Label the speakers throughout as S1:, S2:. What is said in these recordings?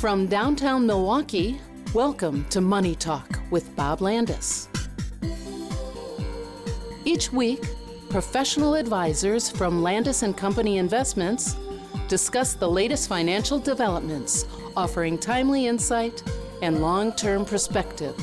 S1: From downtown Milwaukee, welcome to Money Talk with Bob Landis. Each week, professional advisors from Landis & Company Investments discuss the latest financial developments, offering timely insight and long-term perspective.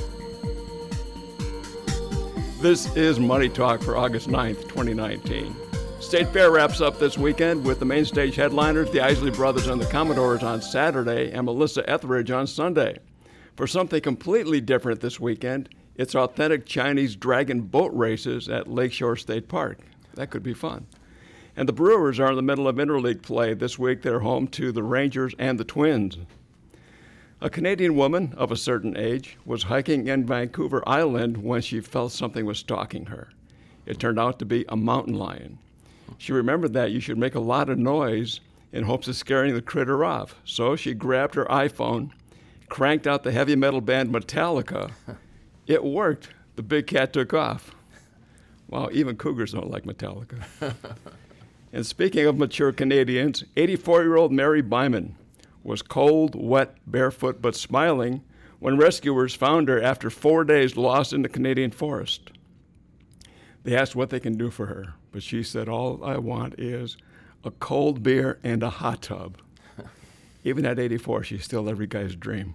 S2: This is Money Talk for August 9th, 2019. State Fair wraps up this weekend with the main stage headliners, the Isley Brothers and the Commodores on Saturday, and Melissa Etheridge on Sunday. For something completely different this weekend, it's authentic Chinese dragon boat races at Lakeshore State Park. That could be fun. And the Brewers are in the middle of interleague play. This week they're home to the Rangers and the Twins. A Canadian woman of a certain age was hiking in Vancouver Island when she felt something was stalking her. It turned out to be a mountain lion. She remembered that you should make a lot of noise in hopes of scaring the critter off. So she grabbed her iPhone, cranked out the heavy metal band Metallica. It worked. The big cat took off. Wow, even cougars don't like Metallica. And speaking of mature Canadians, 84-year-old Mary Byman was cold, wet, barefoot, but smiling when rescuers found her after 4 days lost in the Canadian forest. They asked what they can do for her, but she said, all I want is a cold beer and a hot tub. Even at 84, she's still every guy's dream.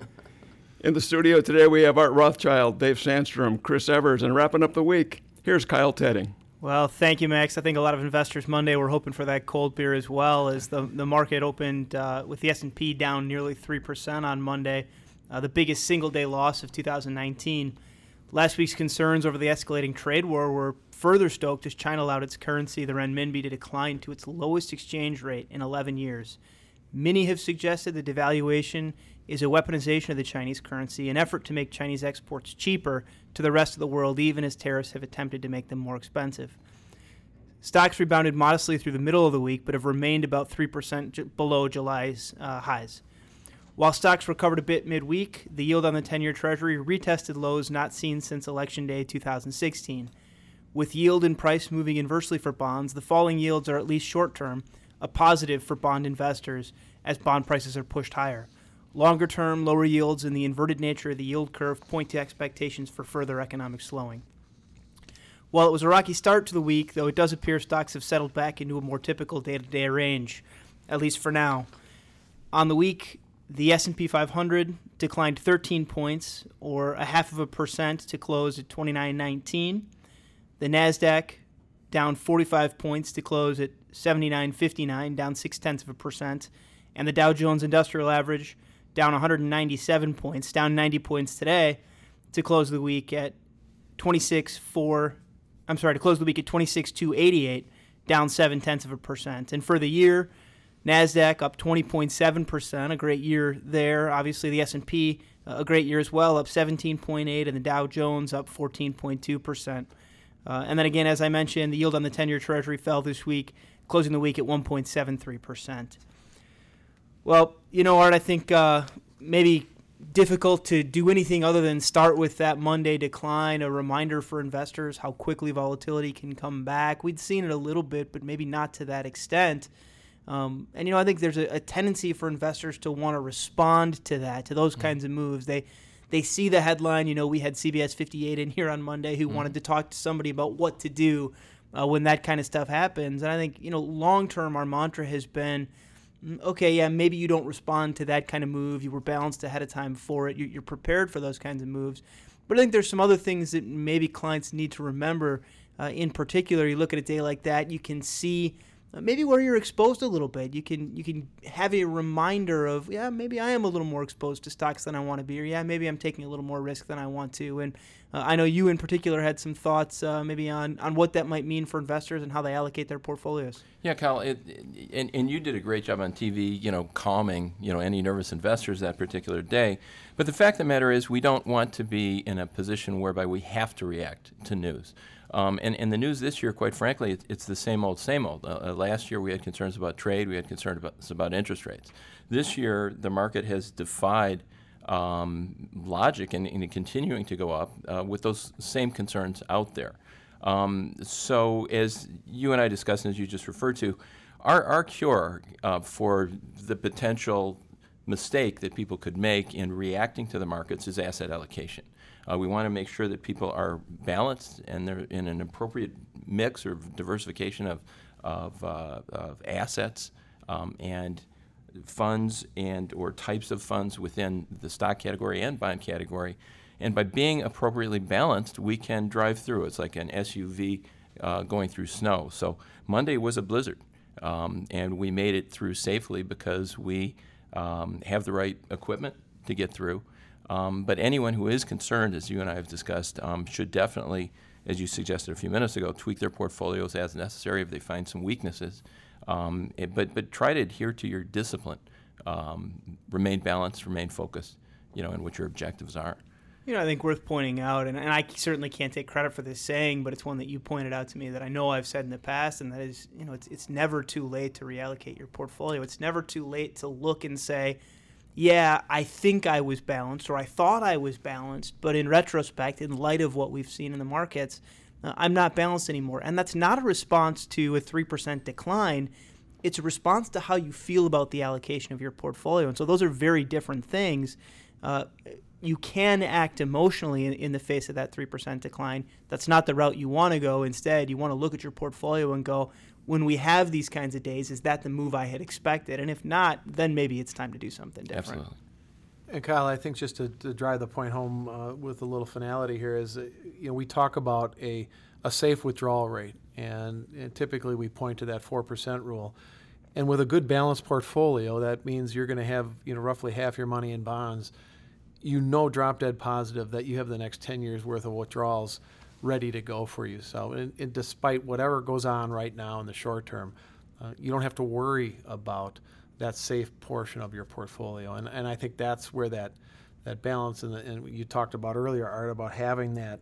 S2: In the studio today, we have Art Rothschild, Dave Sandstrom, Chris Evers, and wrapping up the week, here's Kyle Tedding.
S3: Well, thank you, Max. I think a lot of investors Monday were hoping for that cold beer as well, as the market opened with the S&P down nearly 3% on Monday, the biggest single-day loss of 2019. Last week's concerns over the escalating trade war were further stoked as China allowed its currency, the renminbi, to decline to its lowest exchange rate in 11 years. Many have suggested the devaluation is a weaponization of the Chinese currency, an effort to make Chinese exports cheaper to the rest of the world, even as tariffs have attempted to make them more expensive. Stocks rebounded modestly through the middle of the week, but have remained about 3% below July's highs. While stocks recovered a bit midweek, the yield on the 10-year Treasury retested lows not seen since Election Day 2016. With yield and price moving inversely for bonds, the falling yields are at least short-term a positive for bond investors as bond prices are pushed higher. Longer-term, lower yields and the inverted nature of the yield curve point to expectations for further economic slowing. While it was a rocky start to the week, though, it does appear stocks have settled back into a more typical day-to-day range, at least for now. On the week, the S&P 500 declined 13 points, or 0.5% to close at 29.19. The NASDAQ down 45 points to close at 79.59, down 0.6%. And the Dow Jones Industrial Average down 197 points, down 90 points today to close the week at 26.288, down 0.7%. And for the year, NASDAQ up 20.7%, a great year there. Obviously, the S&P, a great year as well, up 17.8%, and the Dow Jones up 14.2%. And then again, as I mentioned, the yield on the 10-year Treasury fell this week, closing the week at 1.73%. Well, Art, I think maybe difficult to do anything other than start with that Monday decline, a reminder for investors how quickly volatility can come back. We'd seen it a little bit, but maybe not to that extent. And I think there's a tendency for investors to want to respond to that, to those kinds of moves. They see the headline. We had CBS 58 in here on Monday who wanted to talk to somebody about what to do when that kind of stuff happens. And I think, long-term, our mantra has been, okay, yeah, maybe you don't respond to that kind of move. You were balanced ahead of time for it. You're prepared for those kinds of moves. But I think there's some other things that maybe clients need to remember. In particular, you look at a day like that, you can see maybe where you're exposed a little bit. You can have a reminder of, yeah, maybe I am a little more exposed to stocks than I want to be, or yeah, maybe I'm taking a little more risk than I want to. And I know you in particular had some thoughts maybe on what that might mean for investors and how they allocate their portfolios.
S4: Yeah, Kyle, and you did a great job on TV, calming, any nervous investors that particular day. But the fact of the matter is we don't want to be in a position whereby we have to react to news. And the news this year, quite frankly, it's the same old, same old. Last year we had concerns about trade. We had concerns about interest rates. This year the market has defied logic and continuing to go up with those same concerns out there. So as you and I discussed and as you just referred to, our cure for the potential mistake that people could make in reacting to the markets is asset allocation. We want to make sure that people are balanced and they're in an appropriate mix or diversification of assets and funds and or types of funds within the stock category and bond category. And by being appropriately balanced, we can drive through. It's like an SUV going through snow. So Monday was a blizzard, and we made it through safely because we have the right equipment to get through. But anyone who is concerned, as you and I have discussed, should definitely, as you suggested a few minutes ago, tweak their portfolios as necessary if they find some weaknesses. But try to adhere to your discipline. Remain balanced, remain focused, in what your objectives are.
S3: I think worth pointing out, and I certainly can't take credit for this saying, but it's one that you pointed out to me that I know I've said in the past, and that is, it's never too late to reallocate your portfolio. It's never too late to look and say, yeah, I think I was balanced, or I thought I was balanced, but in retrospect, in light of what we've seen in the markets, I'm not balanced anymore. And that's not a response to a 3% decline. It's a response to how you feel about the allocation of your portfolio. And so those are very different things. You can act emotionally in the face of that 3% decline. That's not the route you want to go. Instead, you want to look at your portfolio and go, when we have these kinds of days, is that the move I had expected? And if not, then maybe it's time to do something different.
S4: Absolutely.
S5: And Kyle, I think just to drive the point home with a little finality here is, we talk about a safe withdrawal rate, and typically we point to that 4% rule. And with a good balanced portfolio, that means you're going to have roughly half your money in bonds. Drop dead positive that you have the next 10 years worth of withdrawals ready to go for you. So, and despite whatever goes on right now in the short term, you don't have to worry about that safe portion of your portfolio. And I think that's where that balance and you talked about earlier, Art, about having that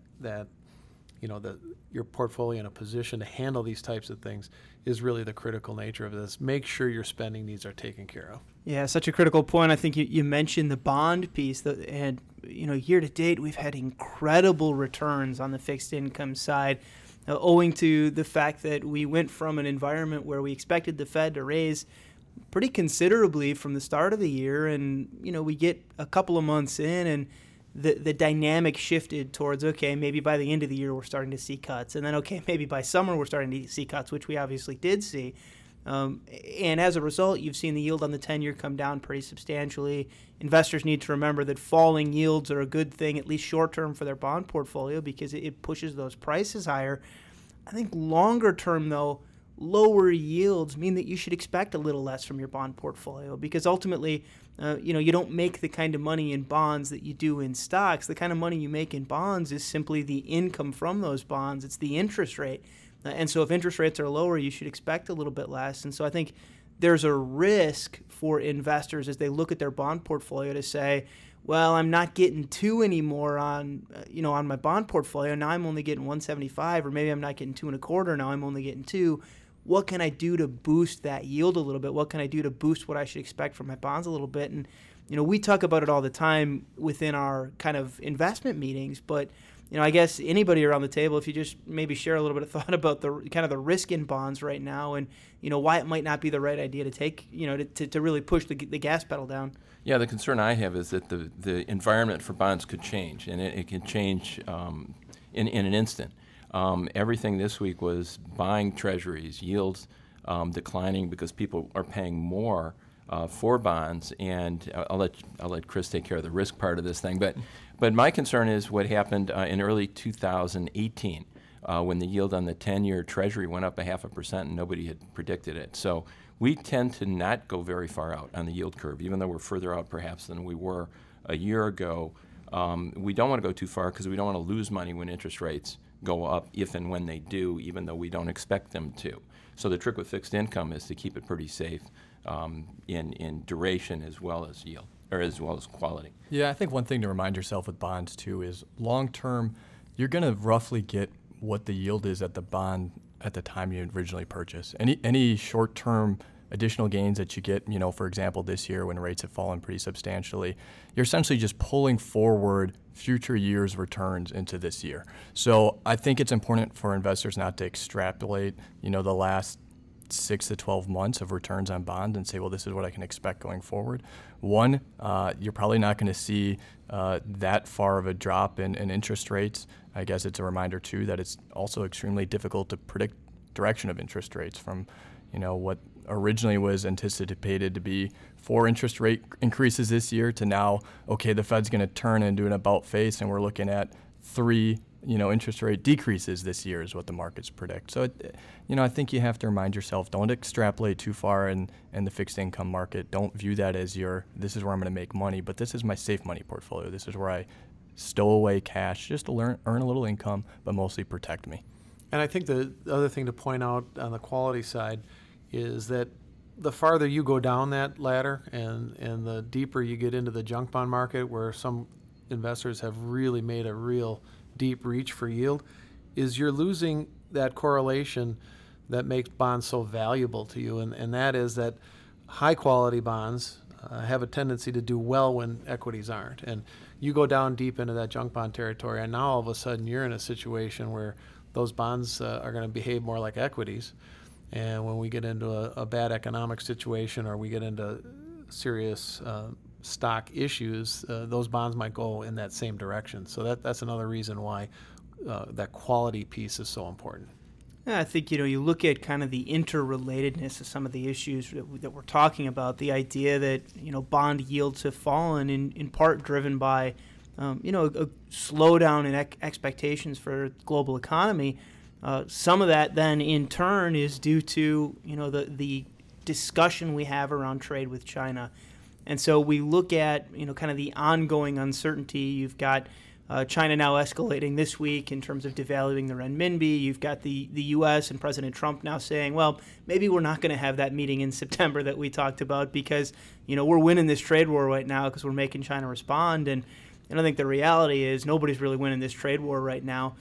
S5: your portfolio in a position to handle these types of things is really the critical nature of this. Make sure your spending needs are taken care of.
S3: Yeah, such a critical point. I think you mentioned the bond piece, and year to date we've had incredible returns on the fixed income side, owing to the fact that we went from an environment where we expected the Fed to raise pretty considerably from the start of the year, and we get a couple of months in and the dynamic shifted towards, okay, maybe by the end of the year we're starting to see cuts, and then okay, maybe by summer we're starting to see cuts, which we obviously did see. And as a result, you've seen the yield on the 10-year come down pretty substantially. Investors need to remember that falling yields are a good thing, at least short-term, for their bond portfolio because it pushes those prices higher. I think longer-term, though, lower yields mean that you should expect a little less from your bond portfolio because ultimately, you don't make the kind of money in bonds that you do in stocks. The kind of money you make in bonds is simply the income from those bonds. It's the interest rate. And so if interest rates are lower, you should expect a little bit less. And so I think there's a risk for investors as they look at their bond portfolio to say, well, I'm not getting 2 anymore on my bond portfolio. Now I'm only getting 175, or maybe I'm not getting 2.25. Now I'm only getting 2. What can I do to boost that yield a little bit? What can I do to boost what I should expect from my bonds a little bit? And, we talk about it all the time within our kind of investment meetings, but I guess anybody around the table, if you just maybe share a little bit of thought about the kind of the risk in bonds right now and, why it might not be the right idea to take, to really push the gas pedal down.
S4: Yeah, the concern I have is that the environment for bonds could change, and it can change in an instant. Everything this week was buying treasuries, yields declining because people are paying more for bonds, and I'll let Chris take care of the risk part of this thing. But my concern is what happened in early 2018 when the yield on the 10-year Treasury went up 0.5% and nobody had predicted it. So we tend to not go very far out on the yield curve, even though we're further out perhaps than we were a year ago. We don't want to go too far because we don't want to lose money when interest rates go up, if and when they do, even though we don't expect them to. So the trick with fixed income is to keep it pretty safe in duration as well as yield, or as well as quality.
S6: Yeah, I think one thing to remind yourself with bonds too is long term, you're going to roughly get what the yield is at the bond at the time you originally purchase. Any short term additional gains that you get, for example, this year when rates have fallen pretty substantially, you're essentially just pulling forward future years' returns into this year. So I think it's important for investors not to extrapolate, the last 6 to 12 months of returns on bonds and say, well, this is what I can expect going forward. One, you're probably not going to see that far of a drop in interest rates. I guess it's a reminder, too, that it's also extremely difficult to predict direction of interest rates from, what originally was anticipated to be 4 interest rate increases this year to now, okay, the Fed's going to turn and do an about face, and we're looking at 3 interest rate decreases this year is what the markets predict. So, I think you have to remind yourself, don't extrapolate too far in the fixed income market. Don't view that as this is where I'm going to make money, but this is my safe money portfolio. This is where I stow away cash just to earn a little income, but mostly protect me.
S5: And I think the other thing to point out on the quality side is that the farther you go down that ladder and the deeper you get into the junk bond market, where some investors have really made a real deep reach for yield, is you're losing that correlation that makes bonds so valuable to you. And that is that high quality bonds have a tendency to do well when equities aren't. And you go down deep into that junk bond territory, and now all of a sudden you're in a situation where those bonds are going to behave more like equities. And when we get into a bad economic situation or we get into serious stock issues, those bonds might go in that same direction. So that's another reason why that quality piece is so important.
S3: Yeah, I think, you look at kind of the interrelatedness of some of the issues that we're talking about, the idea that, bond yields have fallen in part driven by, a slowdown in expectations for global economy. Some of that then in turn is due to, the discussion we have around trade with China. And so we look at, kind of the ongoing uncertainty. You've got China now escalating this week in terms of devaluing the renminbi. You've got the U.S. and President Trump now saying, well, maybe we're not going to have that meeting in September that we talked about because, we're winning this trade war right now because we're making China respond. And I think the reality is nobody's really winning this trade war right now.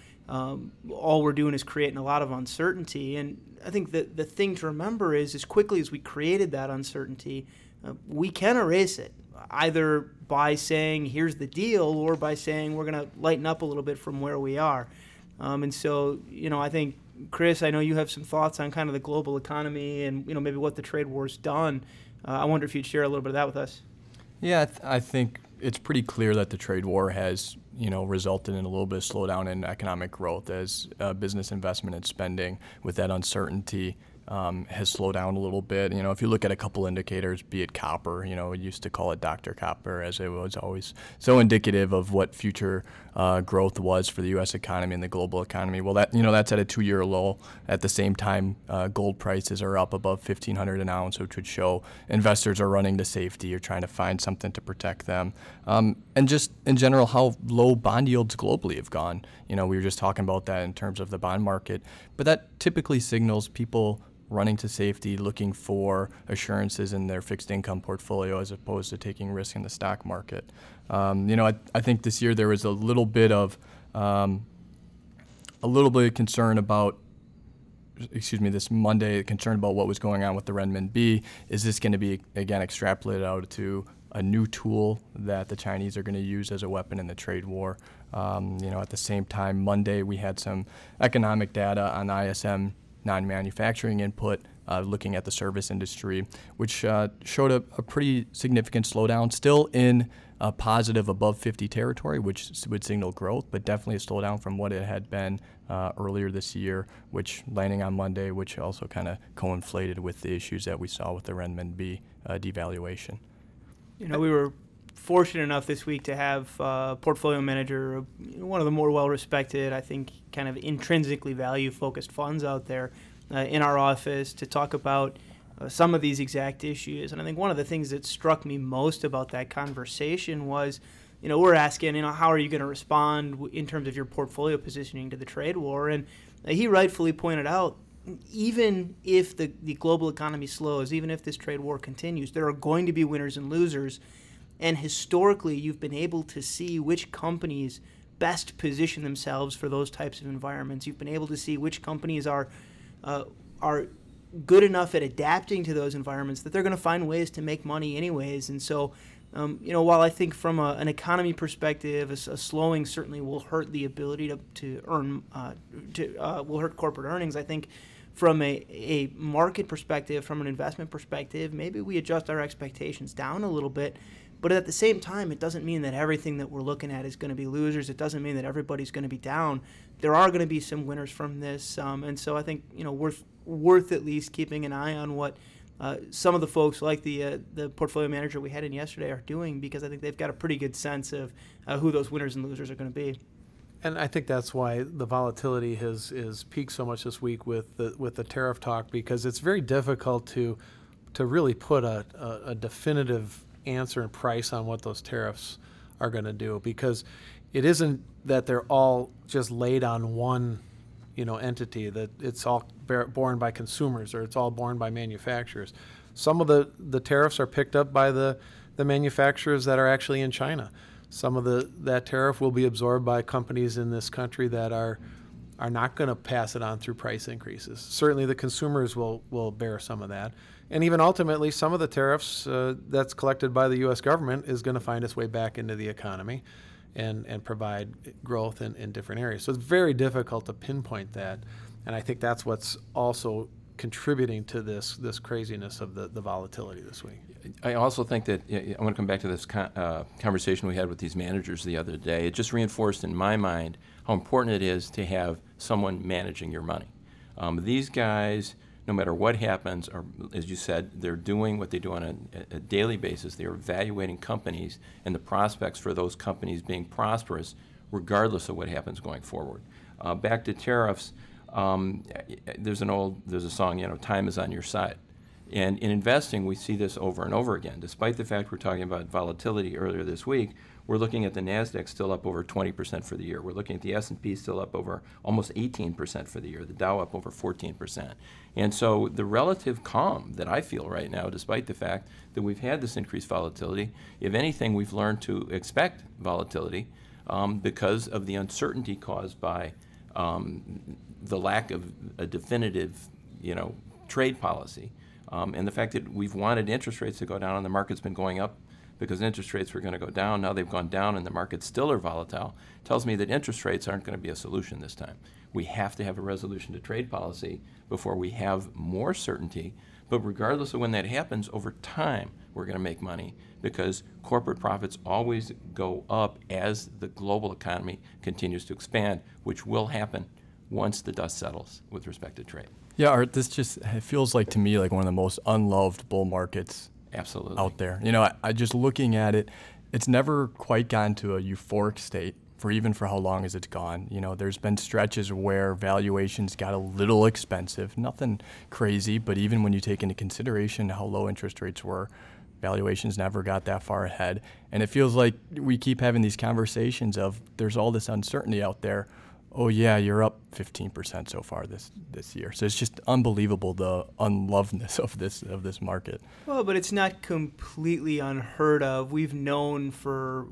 S3: All we're doing is creating a lot of uncertainty. And I think that the thing to remember is as quickly as we created that uncertainty, we can erase it, either by saying, here's the deal, or by saying we're going to lighten up a little bit from where we are. And so, I think, Chris, I know you have some thoughts on kind of the global economy and, maybe what the trade war's done. I wonder if you'd share a little bit of that with us.
S6: Yeah, I think it's pretty clear that the trade war has, resulted in a little bit of slowdown in economic growth as business investment and spending with that uncertainty has slowed down a little bit. If you look at a couple indicators, be it copper, we used to call it Dr. Copper as it was always so indicative of what future growth was for the U.S. economy and the global economy. Well, that's at a 2-year low. At the same time, gold prices are up above $1,500 an ounce, which would show investors are running to safety or trying to find something to protect them. And just in general, how low bond yields globally have gone. We were just talking about that in terms of the bond market, but that typically signals people running to safety, looking for assurances in their fixed income portfolio as opposed to taking risk in the stock market. I think this year there was a little bit of concern about, this Monday, concern about what was going on with the renminbi. Is this going to be, again, extrapolated out to a new tool that the Chinese are going to use as a weapon in the trade war? At the same time, Monday we had some economic data on ISM non-manufacturing input, looking at the service industry, which showed a pretty significant slowdown, still in a positive above 50 territory, which would signal growth, but definitely a slowdown from what it had been earlier this year, which landing on Monday, which also kind of co-inflated with the issues that we saw with the renminbi devaluation.
S3: We were fortunate enough this week to have a portfolio manager, one of the more well-respected, I think, kind of intrinsically value-focused funds out there in our office to talk about some of these exact issues. And I think one of the things that struck me most about that conversation was, we're asking, how are you going to respond in terms of your portfolio positioning to the trade war? And he rightfully pointed out, even if the global economy slows, even if this trade war continues, there are going to be winners and losers. And historically, you've been able to see which companies best position themselves for those types of environments. You've been able to see which companies are good enough at adapting to those environments that they're going to find ways to make money anyways. And so, while I think from an economy perspective, a slowing certainly will hurt the ability to earn, will hurt corporate earnings. I think from a market perspective, from an investment perspective, maybe we adjust our expectations down a little bit. But at the same time, it doesn't mean that everything that we're looking at is going to be losers. It doesn't mean that everybody's going to be down. There are going to be some winners from this, and so I think worth at least keeping an eye on what some of the folks like the portfolio manager we had in yesterday are doing, because I think they've got a pretty good sense of who those winners and losers are going to be.
S5: And I think that's why the volatility is peaked so much this week with the tariff talk, because it's very difficult to really put a definitive answer and price on what those tariffs are going to do, because it isn't that they're all just laid on one entity, that it's all borne by consumers or it's all borne by manufacturers. Some of the tariffs are picked up by the manufacturers that are actually in China. Some of that tariff will be absorbed by companies in this country that are not going to pass it on through price increases. Certainly the consumers will bear some of that. And even ultimately, some of the tariffs that's collected by the U.S. government is going to find its way back into the economy and provide growth in different areas. So it's very difficult to pinpoint that. And I think that's what's also contributing to this craziness of the volatility this week.
S4: I also think that I want to come back to this conversation we had with these managers the other day. It just reinforced in my mind how important it is to have someone managing your money. These guys, no matter what happens, or as you said, they're doing what they do on a daily basis. They're evaluating companies and the prospects for those companies being prosperous, regardless of what happens going forward. Back to tariffs, there's a song, time is on your side. And in investing, we see this over and over again. Despite the fact we're talking about volatility earlier this week, we're looking at the NASDAQ still up over 20% for the year. We're looking at the S&P still up over almost 18% for the year, the Dow up over 14%. And so the relative calm that I feel right now, despite the fact that we've had this increased volatility, if anything, we've learned to expect volatility because of the uncertainty caused by the lack of a definitive, trade policy. And the fact that we've wanted interest rates to go down and the market's been going up because interest rates were going to go down. Now they've gone down and the markets still are volatile. Tells me that interest rates aren't going to be a solution this time. We have to have a resolution to trade policy before we have more certainty. But regardless of when that happens, over time we're going to make money because corporate profits always go up as the global economy continues to expand, which will happen once the dust settles with respect to trade.
S6: Yeah, Art, it feels like to me like one of the most unloved bull markets
S4: absolutely
S6: out there. I just looking at it, it's never quite gotten to a euphoric state for how long as it's gone. There's been stretches where valuations got a little expensive, nothing crazy, but even when you take into consideration how low interest rates were, valuations never got that far ahead. And it feels like we keep having these conversations of there's all this uncertainty out there. Oh yeah, you're up 15% so far this year. So it's just unbelievable the unlovedness of this market.
S3: Well, but it's not completely unheard of. We've known for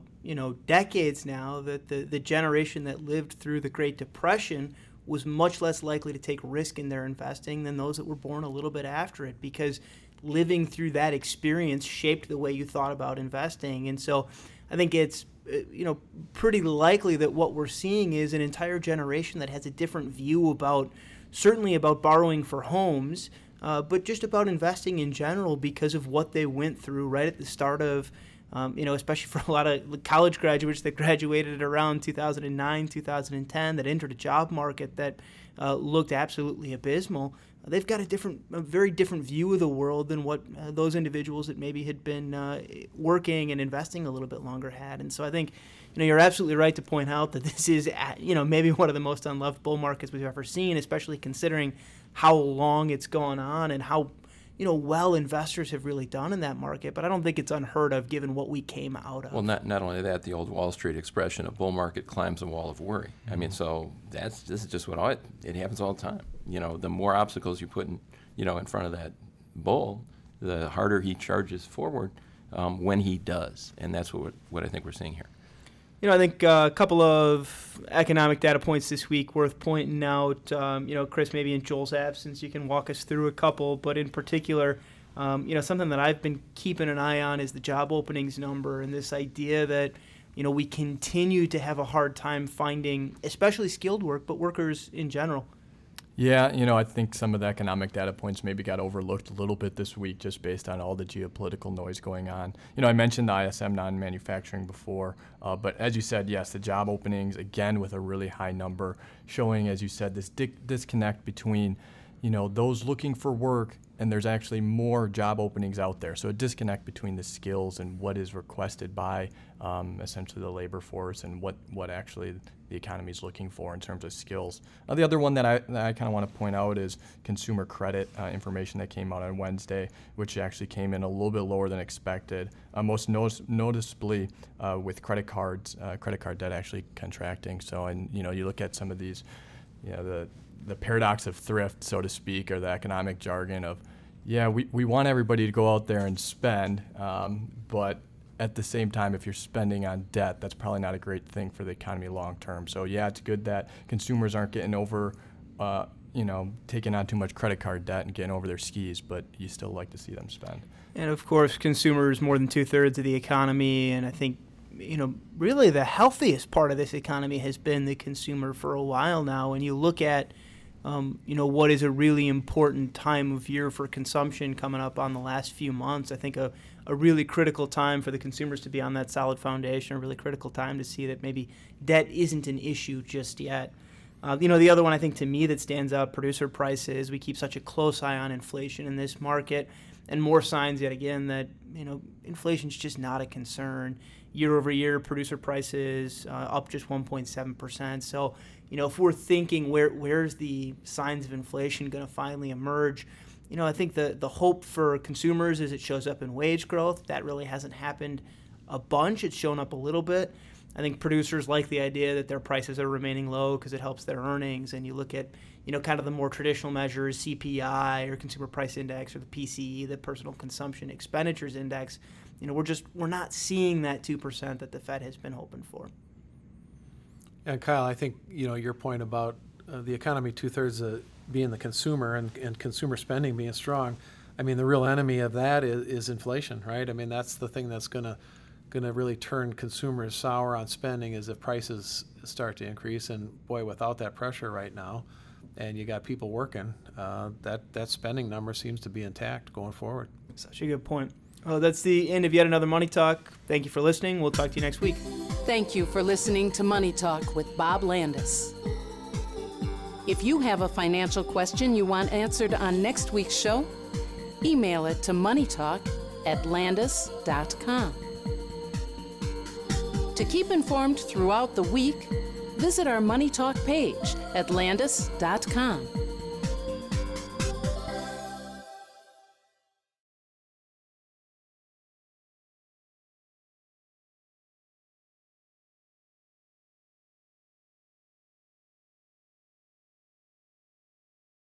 S3: decades now that the generation that lived through the Great Depression was much less likely to take risk in their investing than those that were born a little bit after it, because living through that experience shaped the way you thought about investing. And so I think it's pretty likely that what we're seeing is an entire generation that has a different view certainly about borrowing for homes, but just about investing in general because of what they went through right at the start of, especially for a lot of college graduates that graduated around 2009, 2010, that entered a job market that looked absolutely abysmal. They've got a very different view of the world than what those individuals that maybe had been working and investing a little bit longer had. And so I think, you're absolutely right to point out that this is, maybe one of the most unloved bull markets we've ever seen, especially considering how long it's gone on and how, well investors have really done in that market. But I don't think it's unheard of given what we came out of.
S4: Well, not only that, the old Wall Street expression, a bull market climbs a wall of worry. I mean, so this is just it happens all the time. The more obstacles you put in front of that bull, the harder he charges forward when he does. And that's what I think we're seeing here.
S3: I think a couple of economic data points this week worth pointing out. Chris, maybe in Joel's absence, you can walk us through a couple, but in particular, something that I've been keeping an eye on is the job openings number, and this idea that, we continue to have a hard time finding, especially skilled work, but workers in general.
S6: Yeah, I think some of the economic data points maybe got overlooked a little bit this week just based on all the geopolitical noise going on. I mentioned the ISM non-manufacturing before, but as you said, yes, the job openings, again, with a really high number, showing, as you said, this disconnect between, those looking for work and there's actually more job openings out there. So a disconnect between the skills and what is requested by essentially the labor force and what actually the economy is looking for in terms of skills. The other one that I kind of want to point out is consumer credit information that came out on Wednesday, which actually came in a little bit lower than expected. Most noticeably with credit card debt actually contracting. So, and you look at some of these, the paradox of thrift, so to speak, or the economic jargon of, we want everybody to go out there and spend, but at the same time, if you're spending on debt, that's probably not a great thing for the economy long term. So it's good that consumers aren't getting over, taking on too much credit card debt and getting over their skis, but you still like to see them spend.
S3: And of course, consumers more than 2/3 of the economy, and I think really the healthiest part of this economy has been the consumer for a while now. And you look at what is a really important time of year for consumption coming up on the last few months. I think a really critical time for the consumers to be on that solid foundation, a really critical time to see that maybe debt isn't an issue just yet. The other one I think to me that stands out, producer prices. We keep such a close eye on inflation in this market, and more signs yet again that inflation's just not a concern. Year over year, producer prices up just 1.7%. So, if we're thinking where's the signs of inflation going to finally emerge, I think the hope for consumers is it shows up in wage growth. That really hasn't happened a bunch. It's shown up a little bit. I think producers like the idea that their prices are remaining low because it helps their earnings. And you look at, kind of the more traditional measures, CPI or Consumer Price Index or the PCE, the Personal Consumption Expenditures Index. We're not seeing that 2% that the Fed has been hoping for.
S5: And Kyle, I think, your point about the economy 2/3 being the consumer and consumer spending being strong. I mean, the real enemy of that is inflation, right? I mean, that's the thing that's going to really turn consumers sour on spending is if prices start to increase. And boy, without that pressure right now, and you got people working, that spending number seems to be intact going forward.
S3: Such a good point. Oh, that's the end of yet another Money Talk. Thank you for listening. We'll talk to you next week.
S1: Thank you for listening to Money Talk with Bob Landis. If you have a financial question you want answered on next week's show, email it to moneytalk@landis.com. To keep informed throughout the week, visit our Money Talk page at landis.com.